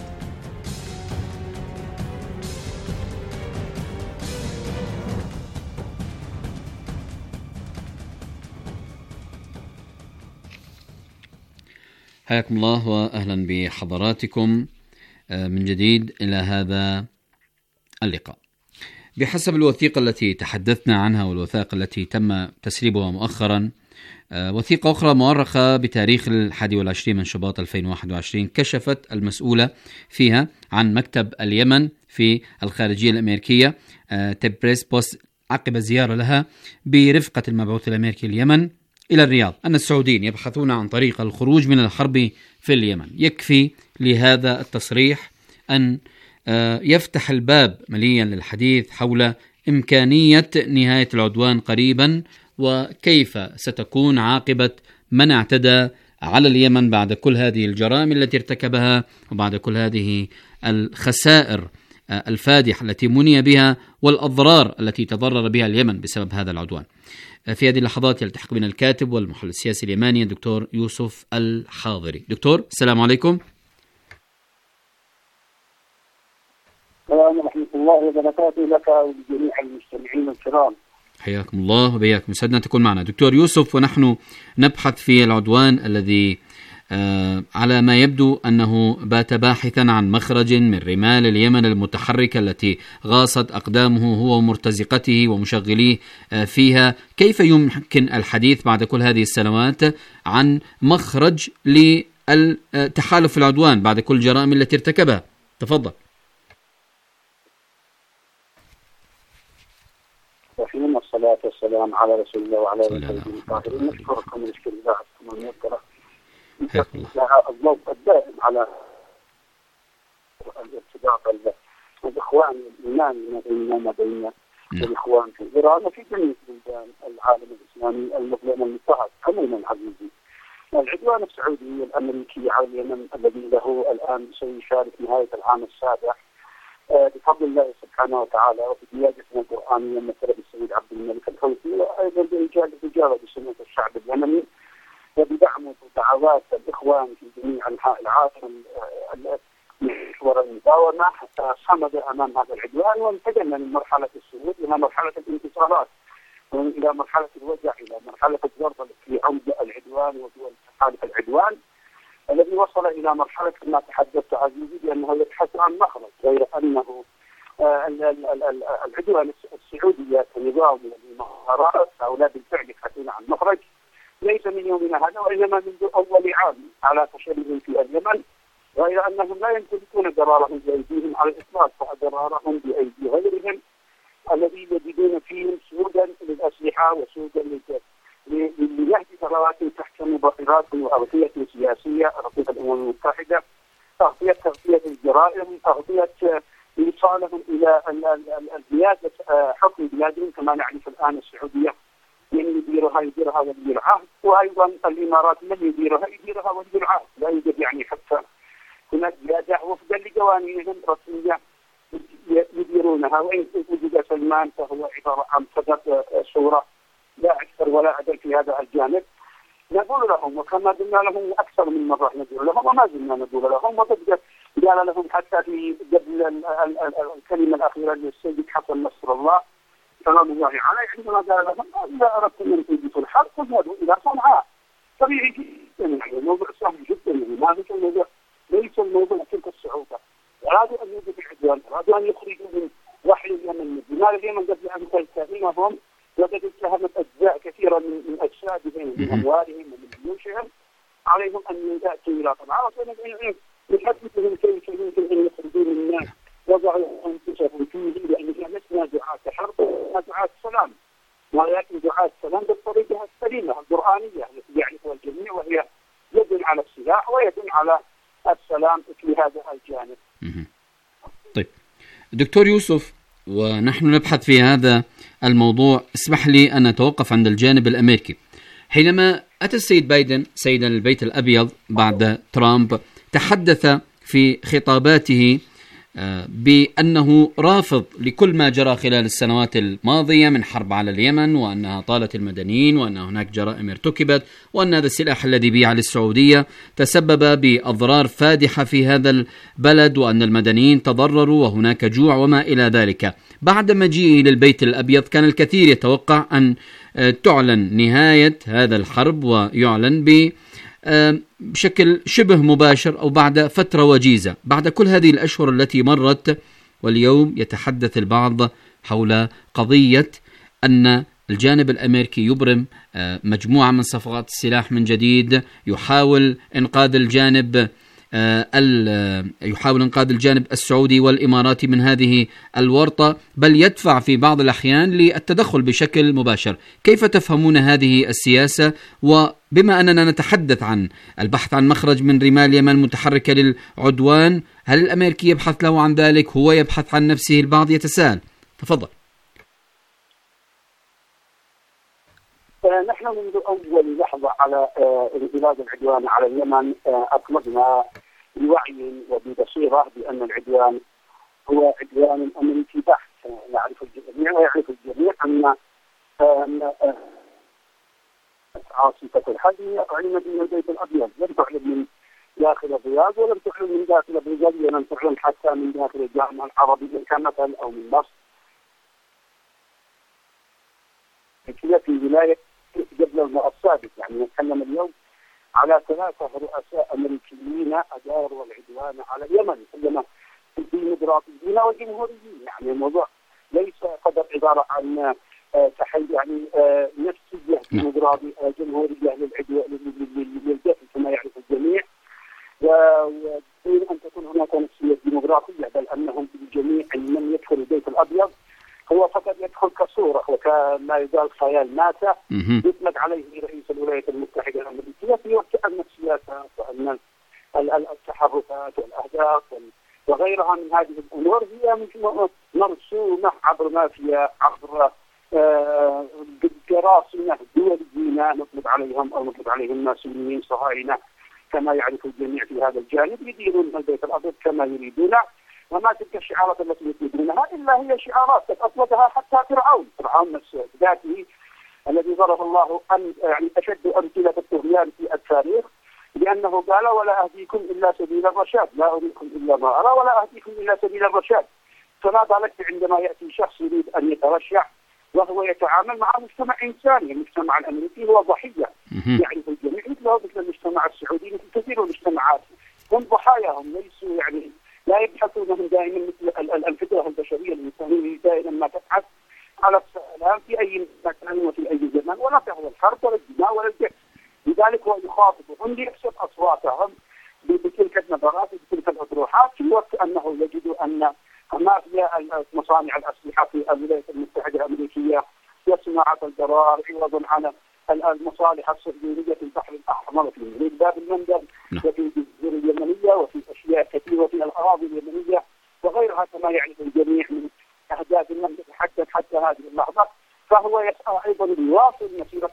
حياكم الله وأهلا بحضراتكم من جديد إلى هذا اللقاء. بحسب الوثيقة التي تحدثنا عنها والوثائق التي تم تسريبها مؤخرا، وثيقة أخرى مؤرخة بتاريخ 21 من شباط 2021 كشفت المسؤولة فيها عن مكتب اليمن في الخارجية الأمريكية تبريس بوست عقب زيارة لها برفقة المبعوث الأمريكي اليمن إلى الرياض أن السعوديين يبحثون عن طريقة الخروج من الحرب في اليمن. يكفي لهذا التصريح أن يفتح الباب مليا للحديث حول إمكانية نهاية العدوان قريبا، وكيف ستكون عاقبة من اعتدى على اليمن بعد كل هذه الجرائم التي ارتكبها وبعد كل هذه الخسائر الفادحة التي مني بها والأضرار التي تضرر بها اليمن بسبب هذا العدوان. في هذه اللحظات يلتحق بنا الكاتب والمحلل السياسي اليماني الدكتور يوسف الحاضري. دكتور، السلام عليكم. السلام ورحمة الله وبركاته لك ولجميع المستمعين الكرام. حياكم الله وبياكم، سعدنا تكون معنا دكتور يوسف. ونحن نبحث في العدوان الذي على ما يبدو أنه بات باحثا عن مخرج من رمال اليمن المتحركة التي غاصت أقدامه هو ومرتزقته ومشغليه فيها. كيف يمكن الحديث بعد كل هذه السنوات عن مخرج للتحالف العدوان بعد كل الجرائم التي ارتكبها؟ تفضل. وحين الصلاة والسلام على رسول الله وعلى آله الطاهرين. نشكركم ونشكر الله سبحانه وتعالى الضوء الدائم على الارتباط الإخوان الإيمان ما بيننا وما بين الإخوان في إيران وفي جميع بلدان العالم الإسلامي المظلم المضطهد. عموما عزيزي، العدوان السعودي الأمريكي على اليمن الذي له الآن سيشارك نهاية العام السابع بفضل الله سبحانه وتعالى وبقيادتنا القرآنية مثل السيد عبد الملك الحوثي، وأيضا بإجابة سنة الشعب اليمني وبدعم ودعوات الإخوان في جميع أنحاء العالم محور المداومة حتى صمد أمام هذا العدوان، وانتقلنا من مرحلة الصمود إلى مرحلة الانتصارات وإلى مرحلة الوجع إلى مرحلة الضرب في عمد العدوان ودول تحالف العدوان الذي وصل إلى مرحلة كما تحدثت عزيزي بأنه يبحث عن مخرج، غير أنه العدوان السعودية كنظام والمهارات هؤلاء بالفعل يبحثون عن مخرج ليس من يومنا هذا وإنما منذ أول عام على تشريهم في اليمن، غير أنهم لا يمتلكون قرارهم بأيديهم على الإطلاق، فقرارهم بأيدي غيرهم الذي يجدون فيهم سودا للأسلحة وسودا لنهج ثروات تحت مبررات وأغطية سياسية، أغطية الأمم المتحدة، تغطية الجرائم، تغطية إيصالهم إلى البلاد حكم بلادهم كما نعرف الآن السعودية من يديرها ولي العهد، وأيضا الإمارات من يديرها ولي العهد، لا يوجد يعني حتى هناك زيادة وفقا لقوانينهم رسمية يديرونها. وإن وجد سلمان فهو عبارة عن صدق صورة لا أكثر ولا أقل في هذا الجانب. نقول لهم وكما قلنا لهم أكثر من مرة نقول لهم وما زلنا نقول لهم، وقد قال لهم حتى في قبل الكلمة الأخيرة للسيد حسن نصر الله سلام الله عليه عندما قال لهم إذا أردتم أن تجدوا الحرب فاذهبوا إلى صنعاء. طبيعي جدا يعني الموضوع سهل جدا، ما هذا الموضوع ليس الموضوع تلك الصعوبة. أرادوا أن يوجدوا العدوان، أرادوا أن يخرجوا من وحي اليمن. لماذا اليمن قبل أن تلتهمهم وقد اتهمت أجزاء كثيرة من أجسادهم من أموالهم ومن جيوشهم، عليهم أن يأتوا إلى صنعاء نحدثهم كيف يمكن أن يخرجوا من الناس وضعوا أنفسهم فيه، لأننا لسنا دعاة حرب، لسنا دعاة سلام، ولكن دعاة سلام بالطريقة السليمة القرآنية التي يعرفها الجميع، وهي يد على السلاح ويد على السلام في هذا الجانب. طيب دكتور يوسف، ونحن نبحث في هذا الموضوع، اسمح لي أن نتوقف عند الجانب الأمريكي. حينما أتى السيد بايدن سيد البيت الأبيض بعد ترامب، تحدث في خطاباته بأنه رافض لكل ما جرى خلال السنوات الماضية من حرب على اليمن، وأنها طالت المدنيين، وأن هناك جرائم ارتكبت، وأن هذا السلاح الذي بيع للسعودية تسبب بأضرار فادحة في هذا البلد، وأن المدنيين تضرروا وهناك جوع وما إلى ذلك. بعد مجيئه للبيت الأبيض كان الكثير يتوقع أن تعلن نهاية هذا الحرب، ويعلن بشكل شبه مباشر أو بعد فترة وجيزة. بعد كل هذه الأشهر التي مرت، واليوم يتحدث البعض حول قضية أن الجانب الأمريكي يبرم مجموعة من صفقات السلاح من جديد، يحاول إنقاذ الجانب السعودي والإماراتي من هذه الورطة، بل يدفع في بعض الأحيان للتدخل بشكل مباشر. كيف تفهمون هذه السياسة؟ وبما أننا نتحدث عن البحث عن مخرج من رمال اليمن متحركة للعدوان، هل الأمريكي يبحث له عن ذلك؟ هو يبحث عن نفسه؟ البعض يتساءل. تفضل. نحن منذ أول لحظة على انقلاب العدوان على اليمن أطلقنا بوعي وببصيرة بأن العدوان هو عدوان أمريكي بحت. يعرف الجميع ويعرف الجميع أن عاصفة الحجم أعلن من البيت الأبيض، لم تعلن من داخل الرياض ولم تعلن من داخل بريطانيا، لم تعلن حتى من داخل الجامعة العربية كمثل أو من مصر. في ولاية قبل المرة السابقة، يعني نتكلم اليوم على 3 رؤساء أمريكيين أداروا العدوان على اليمن، كلما ديمقراطيين وجمهوريين. يعني الموضوع ليس فقط عبارة عن يعني نفسية جمهورية للجهل كما يعرف الجميع، ودون أن تكون هناك نفسية ديمقراطية، بل أنهم الجميع من يدخل البيت الأبيض هو فقط يدخل كصورة وكما يقال خيال ماتة يطلق عليه رئيس الولايات المتحدة الأمريكية في وقت أن السياسات وأن التحركات والأهداف وغيرها من هذه الأمور هي مرسومة عبر مافيا، عبر قراصنة دوليين نطلب عليهم أو نطلب عليهم ناسيين صهاينة كما يعرف الجميع في هذا الجانب، يديرون البيت الأبيض كما يريدون. وما تلك الشعارات التي يريدونها إلا هي شعارات أطلقها حتى فرعون نفسه ذاته الذي ضرب الله يعني أشد أمثلة الطغيان في التاريخ، لأنه قال ولا أهديكم إلا سبيل الرشاد، لا أريكم إلا ما أرى ولا أهديكم إلا سبيل الرشاد. فما بالك عندما يأتي شخص يريد أن يترشح وهو يتعامل مع مجتمع إنساني؟ المجتمع الأمريكي هو ضحية، يعني في الجميع مثل المجتمع السعودي، مثل كثير من المجتمعات هم ضحاياهم، ليسوا يعني لا يبحثون دائما مثل الفطرة البشرية الإنسانية دائما ما تبحث على السلام في أي مكان وفي أي زمان، ولا تهوى الحرب ولا الدماء ولا الجهل. لذلك هو يخاطبهم ليكسب أصواتهم بتلك النظرات وبتلك الأطروحات، في وقت أنه يجد أن مافيا مصانع الأسلحة في الولايات المتحدة الأمريكية يصنع الضرار عوضا عن المصالح الصهيونية في البحر الأحمر وفي باب المندب وفي الجزر اليمنية وفي أشياء كثيرة وفي الأراضي اليمنية وغيرها كما يعرف الجميع من أهداف لم تتحدث حتى هذه اللحظة. فهو يسعى أيضا ليواصل مسيرة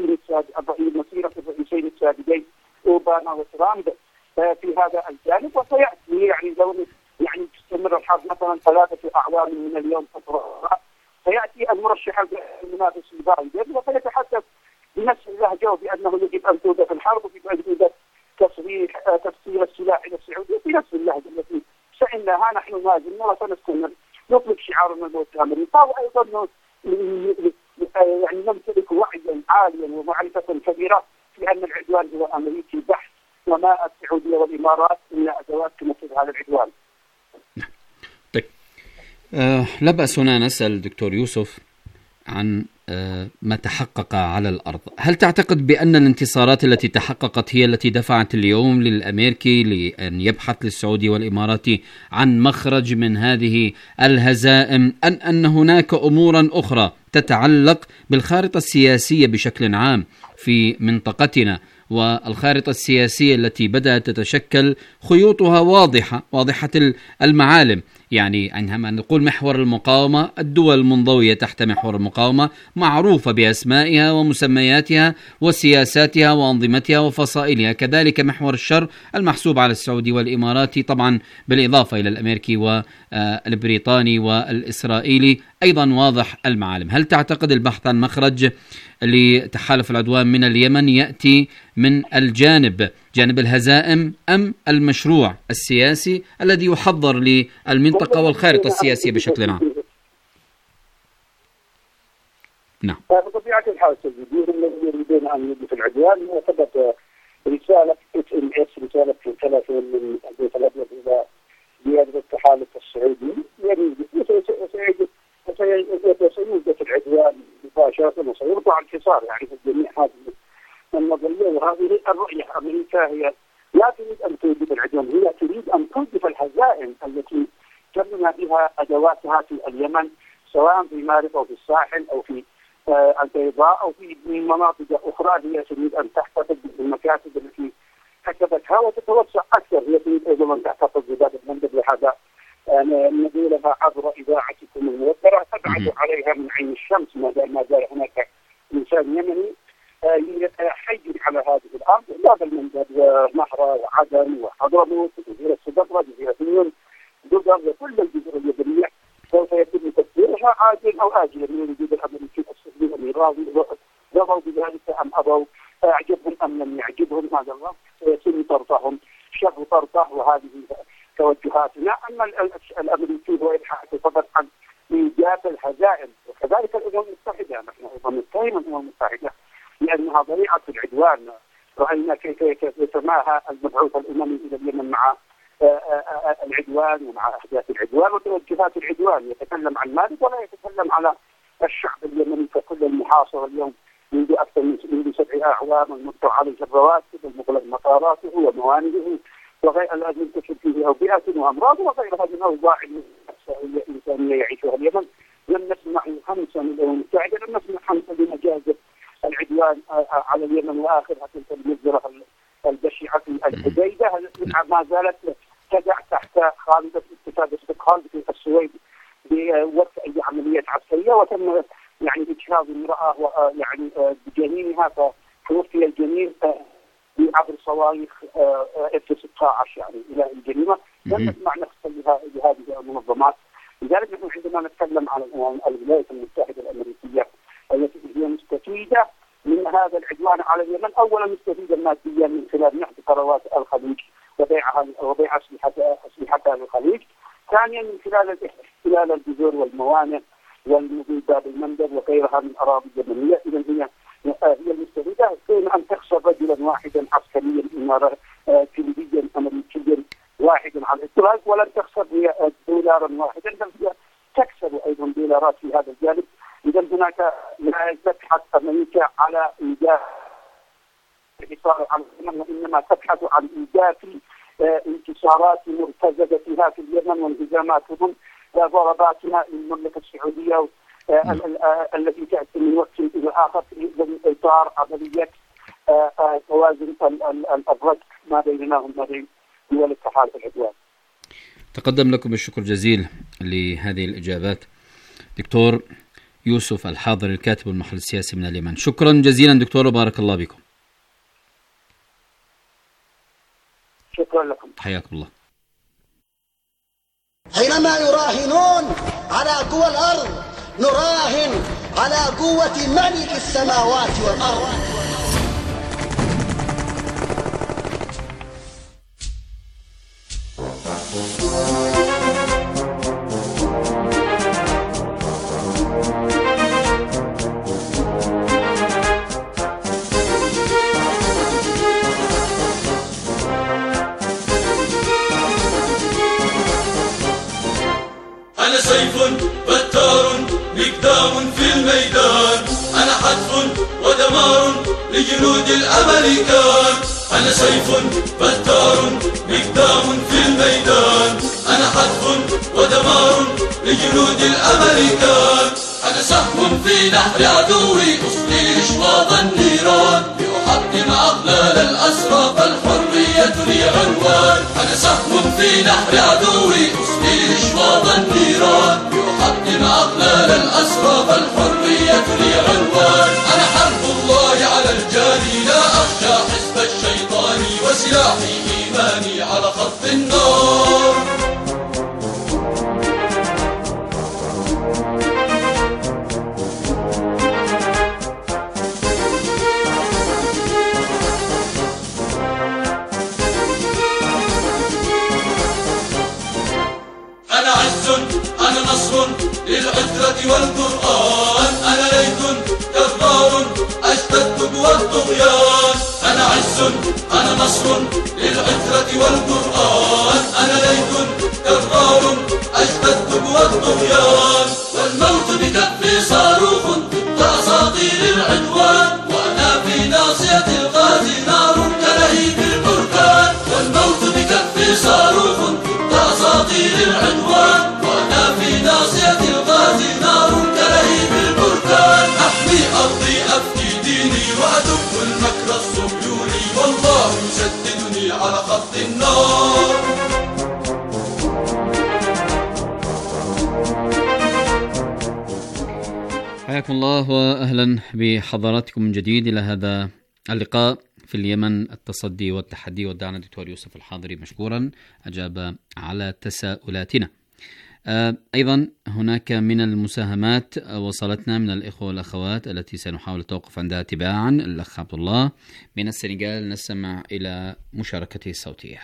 الرئيسين السابقين أوباما وترامب في هذا الجانب، وسيأتي يعني لو يعني تستمر الحرب مثلا 3 أعوام من اليوم سيأتي المرشح المنافس لبايدن وسيتحدث بنفس اللهجة وبأنه يجب أن توقف الحرب ويجب أن توقف تفسير السلاح إلى السعودية بنفس اللهجة التي سئلناها نحن ما زلنا وسنستمر نطلق شعارنا الموت الأمريكا، وأيضا يعني نمتلك وعيا عاليا ومعرفة كبيرة في أن العدوان هو أمريكي بحت، وما السعودية والإمارات إلا أدوات تنفذ هذا العدوان. طيب لا بأس هنا نسأل دكتور يوسف عن ما تحقق على الأرض. هل تعتقد بأن الانتصارات التي تحققت هي التي دفعت اليوم للأمريكي لأن يبحث للسعودي والإماراتي عن مخرج من هذه الهزائم، أن هناك أمورا أخرى تتعلق بالخارطة السياسية بشكل عام في منطقتنا، والخارطة السياسية التي بدأت تتشكل خيوطها واضحة المعالم؟ يعني عندما نقول محور المقاومة، الدول المنضوية تحت محور المقاومة معروفة بأسمائها ومسمياتها وسياساتها وأنظمتها وفصائلها، كذلك محور الشر المحسوب على السعودي والإماراتي طبعا بالإضافة إلى الأمريكي والبريطاني والإسرائيلي أيضا واضح المعالم. هل تعتقد البحث عن مخرج لتحالف العدوان من اليمن يأتي من جانب الهزائم أم المشروع السياسي الذي يحضر للمنطقة والخارطة السياسية بشكل عام؟ نعم. بطبيعة الحال الذين يريدون أن يوقفوا العدوان وثبت رسالة SMS رسالة ثلاثة من بيد التحالف السعودي سيوقف العدوان مباشرة وسيرفع الحصار يعني في جميع هذه النظرية. وهذه الرؤية أمريكا هي لا تريد أن توقف العدوان، هي تريد أن توقف الهزائم التي تبنى بها أدواتها في اليمن، سواء في مارب أو في الساحل أو في البيضاء أو في مناطق أخرى. هي تريد أن تحتفظ بالمكاسب التي كسبتها وتتوسع أكثر. هي تريد أيضا أن تحتفظ بباب المندب، لهذا نقولها عبر إذاعتكم الموقرة تبعد عليها من عين الشمس ما زال هناك إنسان يمني يحيي على هذه الأرض. باب المندب ونهر وعدن وحضرموت وجزيرة سدرة جزيرة نيون جزر وكل الجزر اليمنية سوف يتم تسجيلها عاجل أو آجل من وجود الأمريكيين السعوديين رضوا بذلك أم أبوا، أعجبهم أم لم يعجبهم، هذا الوقت سيتم طرحهم شر طرحه. وهذه توجهاتنا. أما الأمريكي هو يبحث فقط عن إيجاد الهزائم، وكذلك الأمم المتحدة. نحن أيضا نتهم الأمم المتحدة لأنها ضريعة العدوان. رأينا كيف يتماهى المبعوث الأممي إلى اليمن مع العدوان ومع أهداف العدوان وتوجهات العدوان. يتكلم عن مالك ولا يتكلم على الشعب اليمني ككل المحاصر اليوم منذ أكثر من 7 أعوام، المقطوع عليه الرواتب، المغلق مطاراته وموانئه وغير الذي ينتشر فيه أوبئة وأمراض وغيرها من أوضاع الإنسانية يعيشها اليمن. لم نسمع خمسة من الأمم المتحدة، لم نسمع خمسة بمجازر العدوان على اليمن وآخرها تلك المجزرة البشعة في الحديدة ما زالت تقع تحت خالدة اتفاق استقلال في السويد بوقت أي عملية عسكرية، وتم يعني إجهاض امرأة يعني بجنينها فتوفي الجنين عبر صواريخ F-16 يعني إلى الجريمة. لم نسمع نفس لهذه المنظمات. لذلك نحن عندما نتكلم عن الولايات المتحدة الأمريكية التي هي مستفيدة من هذا العدوان على اليمن، أولا مستفيدة ماديا من خلال نهب ثروات الخليج وبيع أسلحتها للخليج، ثانيا من خلال احتلال الجزر والموانئ والمبيدات المندب وغيرها من أراضي يمنية. إذا هي المستفيدة دون أن تخسر رجلا واحدا عسكريا جنديا أمريكيا واحدا على الإطلاق، ولن تخسر هي دولارا واحدا، بل هي تكسب أيضا دولارات في هذا الجانب. إذا هناك لا تبحث أمريكا على إيجاد الحصار على اليمن، وإنما تبحث عن إيجاد انتصارات مرتزقتها في اليمن وانهزاماتهم ضرباتنا للمملكة السعودية التي تأتي من وقت إلى آخر في إطار عملية توازن الركب ما بيننا وما بين دول التحالف العدوان. تقدم لكم الشكر جزيل لهذه الإجابات دكتور يوسف الحاضر الكاتب والمحلل السياسي من اليمن. شكرا جزيلا دكتور وبارك الله بكم. شكرا لكم. حياكم الله. حينما يراهنون على قوى الأرض نراهن على قوة ملك السماوات والأرض. أنا سيف بتار مقدام في الميدان، أنا حتف ودمار لجنود الأمريكان. أنا سيف بتار مقدام في الميدان، أنا حتف ودمار لجنود الأمريكان. أنا سهم في نحر عدوي أسقي إشواط النيران، لأحطم أغلال الأسرى فالحرية لي عنوان. أنا سهم في نحر عدوي أسقي إشواط النيران، لأحطم أغلال الأسرى فالحرية لي عنوان. أنا حرب الله على الجاني لا أخشى حزب الشيطان، وسلاحي إيماني على خط النار. أنا عز أنا نصر للعترة والقرآن، أنا ليث جبار أشتد والطغيان. أنا عز أنا نصر للعترة والقرآن، أنا ليث جبار أشتد والطغيان. والموت بكفي صاروخ ضد أساطير العدوان، وأنا في ناصية الغازي نار كلهيب البركان. والموت بكفي صاروخ ضد أساطير العدوان، وأنا في ناصية الغازي نار كلهيب البركان. أحمي أرضي أفدي ديني وأدب المكر الصهيوني، والله يسددني على خط النار. حياكم الله وأهلا بحضراتكم من جديد إلى هذا اللقاء في اليمن، التصدي والتحدي. ودعنا الدكتور يوسف الحاضري مشكورا أجاب على تساؤلاتنا. أيضا هناك من المساهمات وصلتنا من الإخوة والأخوات التي سنحاول التوقف عندها تباعا. الأخ عبد الله من السنغال، نستمع إلى مشاركته الصوتية.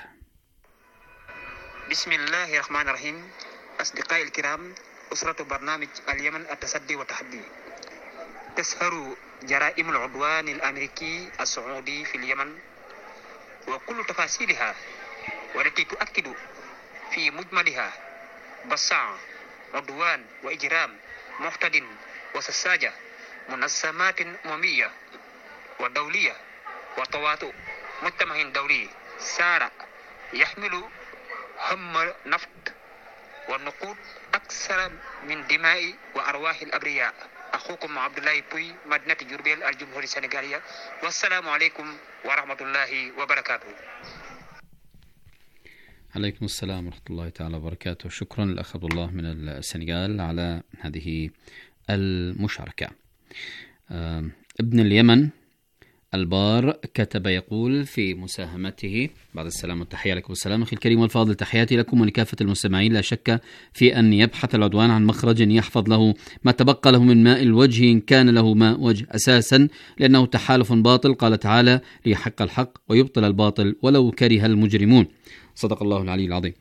بسم الله الرحمن الرحيم. أصدقائي الكرام، أسرة برنامج اليمن التصدي والتحدي، تسهر جرائم العدوان الأمريكي السعودي في اليمن وكل تفاصيلها، والتي تؤكد في مجملها بصاع عدوان وإجرام محتد وسساجة منظمات أممية ودولية وطواطئ مجتمع دولي سار يحمل هم نفط والنقود أكثر من دماء وأرواح الأبرياء. أخوكم عبد الله بوي، مدينة جربيل، الجمهورية السنغالية، والسلام عليكم ورحمة الله وبركاته. عليكم السلام ورحمة الله تعالى وبركاته. شكرا للأخ عبد الله من السنغال على هذه المشاركة. ابن اليمن البار كتب يقول في مساهمته بعد السلام والتحية لكم. السلام أخي الكريم والفاضل، تحياتي لكم ولكافة المستمعين. لا شك في أن يبحث العدوان عن مخرج يحفظ له ما تبقى له من ماء الوجه، إن كان له ماء وجه أساسا، لأنه تحالف باطل. قال تعالى: ليحق الحق ويبطل الباطل ولو كره المجرمون. صدق الله العلي العظيم.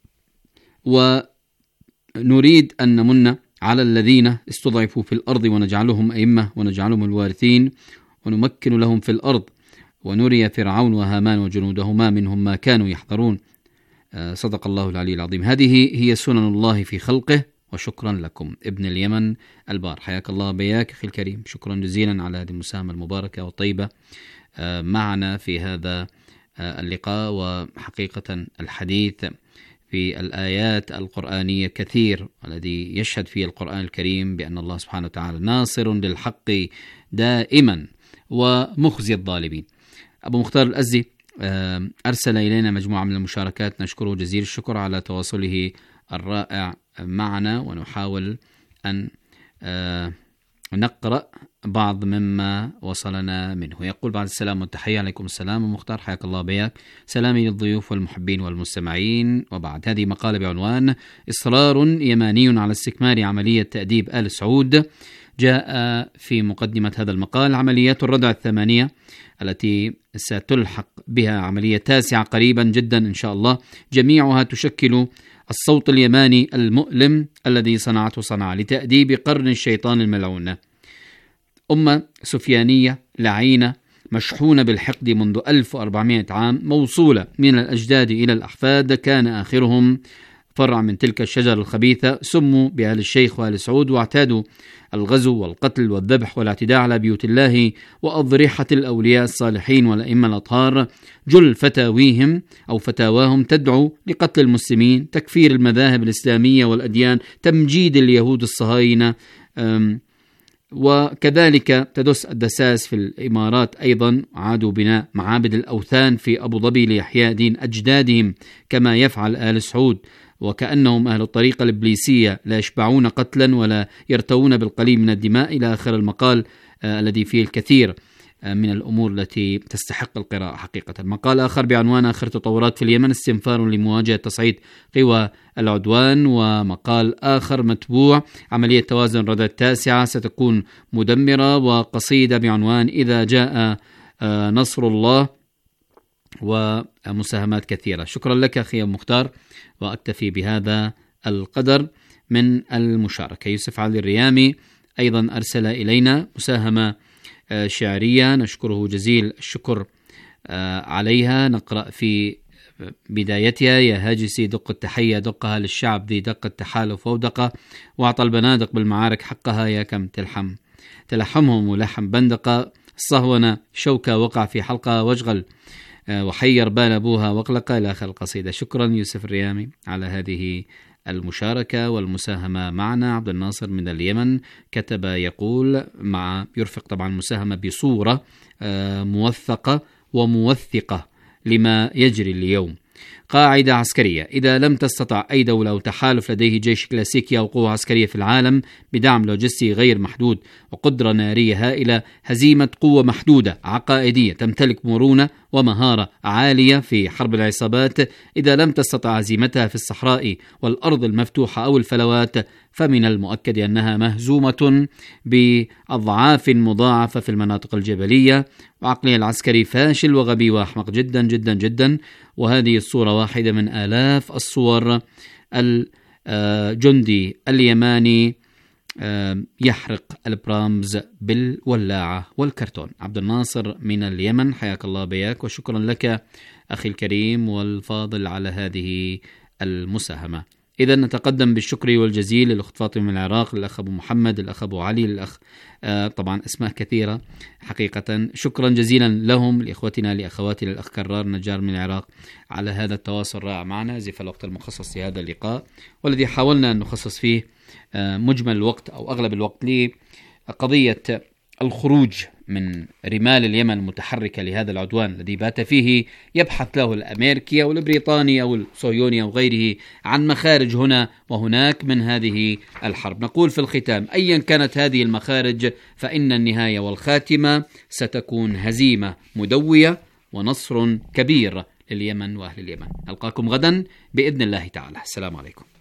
ونريد أن نمن على الذين استضعفوا في الأرض ونجعلهم أئمة ونجعلهم الوارثين ونمكن لهم في الأرض، ونري فرعون وهامان وجنودهما منهم ما كانوا يحذرون. صدق الله العلي العظيم. هذه هي سنن الله في خلقه، وشكرا لكم. ابن اليمن البار، حياك الله بياك أخي الكريم، شكرا جزيلا على هذه المساهمة المباركة والطيبة معنا في هذا اللقاء. وحقيقة الحديث في الآيات القرآنية كثير، الذي يشهد فيه القرآن الكريم بأن الله سبحانه وتعالى ناصر للحق دائما ومخزي الظالمين. أبو مختار الأزي أرسل إلينا مجموعة من المشاركات، نشكره جزيل الشكر على تواصله الرائع معنا، ونحاول أن نقرأ بعض مما وصلنا منه. يقول بعد السلام والتحية: عليكم السلام ومختار، حياك الله بياك، سلامي للضيوف والمحبين والمستمعين. وبعد، هذه مقالة بعنوان: إصرار يماني على استكمال عملية تأديب آل سعود. جاء في مقدمة هذا المقال: عمليات الردع 8 التي ستلحق بها عملية 9 قريبا جدا إن شاء الله، جميعها تشكل الصوت اليماني المؤلم الذي صنعته صنعاء لتأديب قرن الشيطان الملعون. أمة سفيانية لعينة مشحونة بالحقد منذ 1400 عام، موصولة من الأجداد إلى الأحفاد، كان آخرهم فرع من تلك الشجرة الخبيثة، سموا بآل الشيخ وآل سعود، واعتادوا الغزو والقتل والذبح والاعتداء على بيوت الله وأضرحة الأولياء الصالحين والأئمة الأطهار. جل فتاواهم تدعو لقتل المسلمين، تكفير المذاهب الإسلامية والأديان، تمجيد اليهود الصهاينة، وكذلك تدس الدساس في الإمارات. أيضا عادوا بناء معابد الأوثان في أبو ظبي لإحياء دين أجدادهم كما يفعل آل سعود، وكأنهم أهل الطريقة الإبليسية، لا يشبعون قتلا ولا يرتوون بالقليل من الدماء، إلى آخر المقال الذي فيه الكثير من الأمور التي تستحق القراءة حقيقة. مقال آخر بعنوان: آخر تطورات في اليمن، استنفار لمواجهة تصعيد قوى العدوان. ومقال آخر متبوع: عملية توازن ردع 9 ستكون مدمرة. وقصيدة بعنوان: إذا جاء نصر الله، ومساهمات كثيرة. شكرا لك أخي مختار، وأكتفي بهذا القدر من المشاركة. يوسف علي الريامي أيضا أرسل إلينا مساهمة شعرية، نشكره جزيل الشكر عليها. نقرأ في بدايتها: يا هاجسي دق التحية دقها للشعب ذي دق التحالف ودقة، وأعطى البنادق بالمعارك حقها، يا كم تلحمهم ولحم بندقة، الصهونة شوكة وقع في حلقة واشغل، وحير بال أبوها وقلقة، إلى آخر القصيدة. شكرا يوسف الريامي على هذه المشاركة والمساهمة معنا. عبد الناصر من اليمن كتب يقول، يرفق طبعا مساهمة بصورة موثقة وموثقة لما يجري اليوم: قاعدة عسكرية: إذا لم تستطع أي دولة أو تحالف لديه جيش كلاسيكي أو قوة عسكرية في العالم بدعم لوجستي غير محدود وقدرة نارية هائلة، هزيمة قوة محدودة عقائدية تمتلك مرونة ومهارة عالية في حرب العصابات، إذا لم تستطع هزيمتها في الصحراء والأرض المفتوحة أو الفلوات، فمن المؤكد أنها مهزومة بأضعاف مضاعفة في المناطق الجبلية، وعقلها العسكري فاشل وغبي وأحمق جدا جدا جدا. وهذه الصورة واحدة من آلاف الصور. الجندي اليماني يحرق البرامز بالولاعة والكرتون. عبد الناصر من اليمن، حياك الله بياك، وشكرا لك أخي الكريم والفاضل على هذه المساهمة. إذا نتقدم بالشكر والجزيل للأخت فاطمة من العراق، للأخ أبو محمد، للأخ أبو علي، للأخ طبعا أسماء كثيرة حقيقة. شكرا جزيلا لهم، لإخوتنا لأخواتنا، للأخ كرار نجار من العراق على هذا التواصل الرائع معنا. زف الوقت المخصص لهذا اللقاء، والذي حاولنا أن نخصص فيه مجمل الوقت أو أغلب الوقت لقضية الخروج من رمال اليمن المتحركة لهذا العدوان الذي بات فيه يبحث له الأمريكي أو البريطاني أو الصهيوني أو غيره عن مخارج هنا وهناك من هذه الحرب. نقول في الختام: أيا كانت هذه المخارج فإن النهاية والخاتمة ستكون هزيمة مدوية ونصر كبير لليمن وأهل اليمن. ألقاكم غدا بإذن الله تعالى. السلام عليكم.